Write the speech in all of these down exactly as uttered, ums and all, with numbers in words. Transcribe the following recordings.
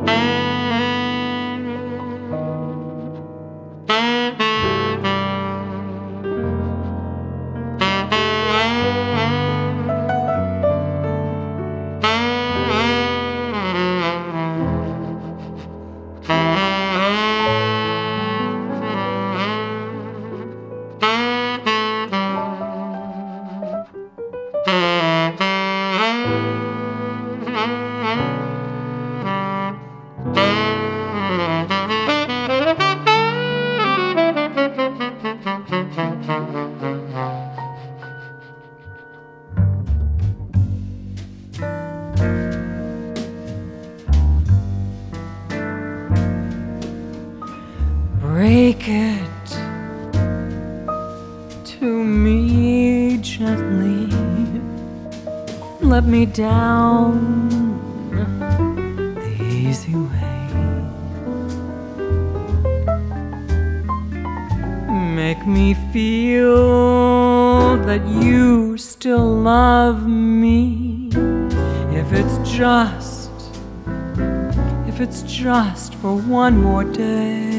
Break it to me gently. Let me down the easy way. Make me feel that you still love me. If it's just, if it's just for one more day.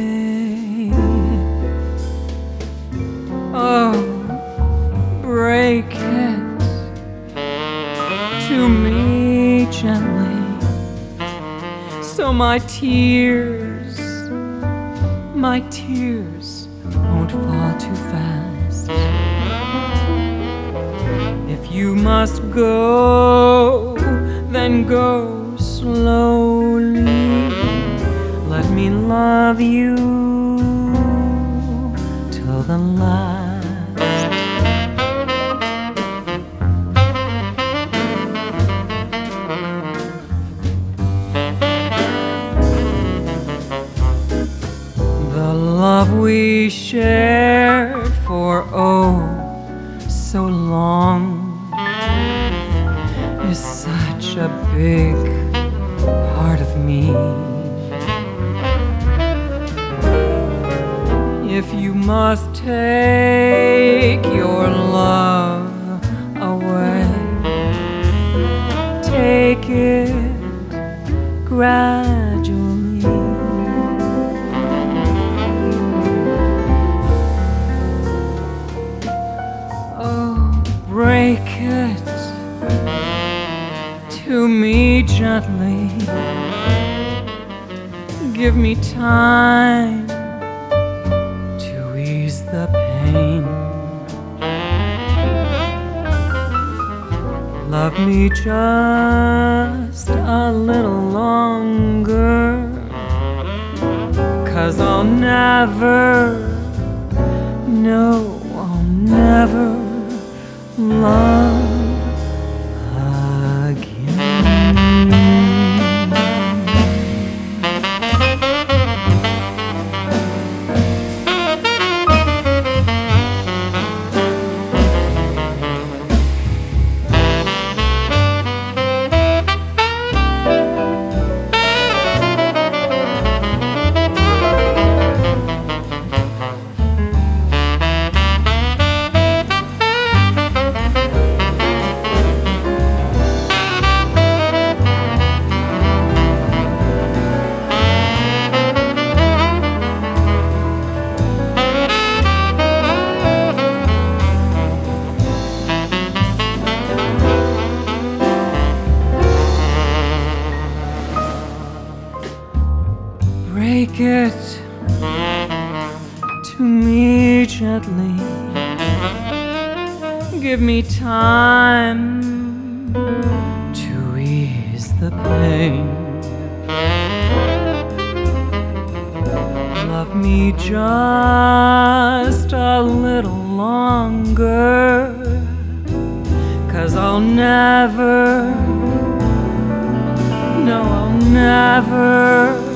Oh, break it to me gently, so my tears, my tears won't fall too fast. If you must go, then go slowly. Let me love you till the last. The love we shared for oh so long is such a big part of me. If you must take your love away, take it gradually. Oh, break it to me gently. Give me time to ease the pain. Love me just a little longer, 'cause I'll never, no, I'll never love break it to me gently. Give me time to ease the pain. Love me just a little longer, 'cause I'll never, no, I'll never